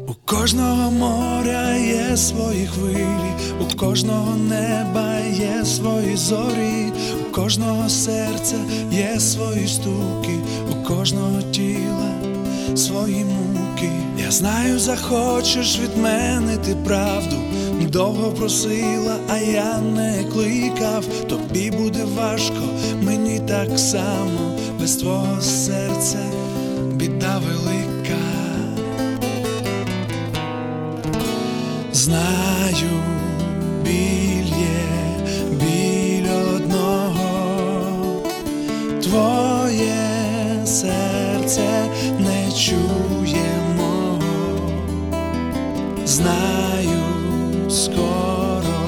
У кожного моря є свої хвилі, у кожного неба є свої зорі, у кожного серця є свої стуки, у кожного тіла свої муки. Я знаю, захочеш від мене ти правду, довго просила, а я не кликав. Тобі буде важко, мені так само, без твого серця біда велика. Знаю, біль є, біль одного, твоє серце не чує мого. Знаю, скоро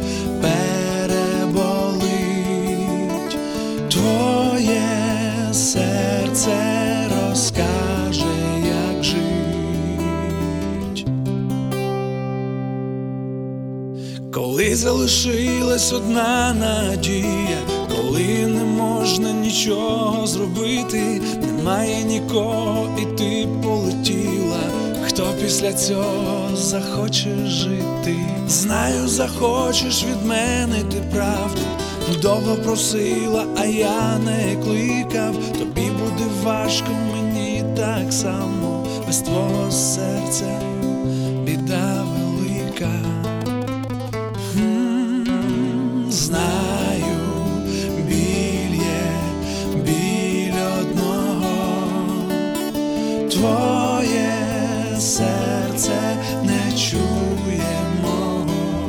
переболить, твоє серце розкаже, як жить. Коли залишилась одна надія, коли не можна нічого зробити, немає нікого і ти полетіла, хто після цього захоче жити? Знаю, захочеш від мене ти правду, довго просила, а я не кликав. Тобі буде важко, мені так само, без твого серця біда велика. Знаю, біль є, біль одного, твоє серце не чує мого.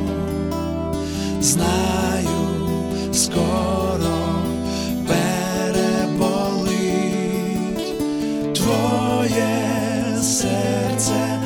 Знаю, скоро переболить, твоє серце